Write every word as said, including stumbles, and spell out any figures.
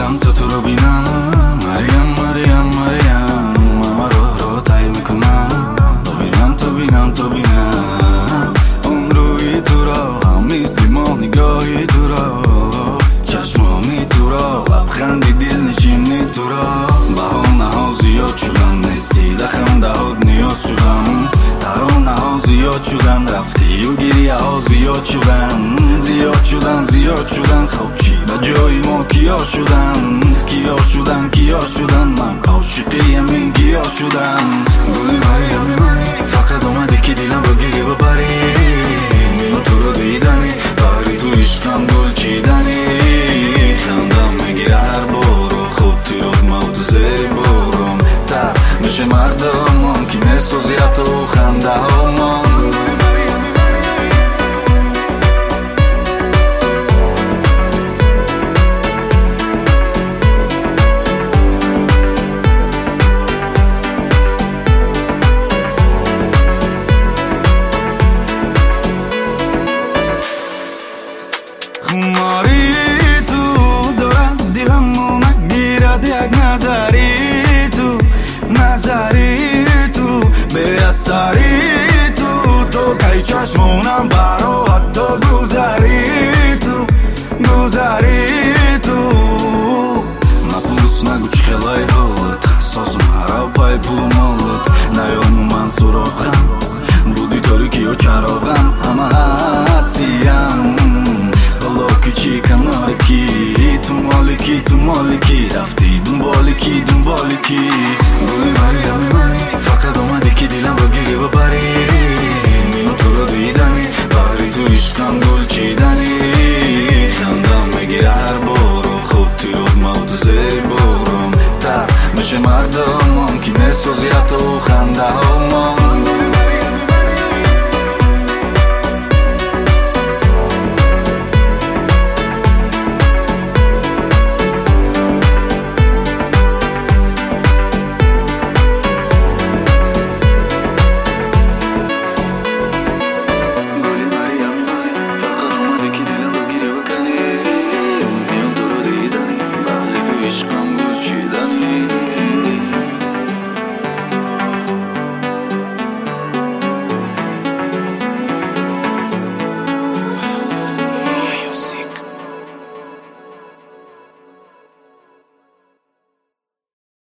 چند تا تو رو بینم مریم مریم مریم اما راه رو طی میکنم تو بینم تو بینم تو بینم اون روی تو را هم نیستی ما نگاهی تو را چشمامی تو را لبخندی دل نشینی تو را بهانه ها زیاد شدن نیستی دخم دهات نیاز شدم ترانه ها زیاد شدن رفتی و گریه ها زیاد شدن زیاد شدن زیاد شدن خب چی و جای ما کیا شدن کیا شدن کیا شدن من عاشقی همین گیا شدم گلی مریم منی فقط اومدی که دیلم رو گیری ببری میان تو رو دیدنی بری تو عشقم گل چیدنی خندم میگیره هر بارو خود تیراد موت زیر بارم تا میشه مردم ممکنه سوزی تو خنده ها من خماری تو دارد دلمو مگیرد یک نظری تو نظری تو به اثری تو تو که چشمونم برا حتی گذری تو گذری تو نپرس نگو چی خیلی حالت سازم هر پای پول مالت نیامو من سراغم بودی تاریکی و چراغم همه هستیم کی کنار کی تو مالکی تو مالکی رفتی دنبال کی دنبال کی گلی مریم منی فقط اومدی که دیلم رو گیری ببری میان تو رو دیدنی بری تو عشقم گل چیدنی خندم میگیره هر بارو خود تیراد موت زیر بارم تا میشه مردم ممکنه سوزی تو خنده ها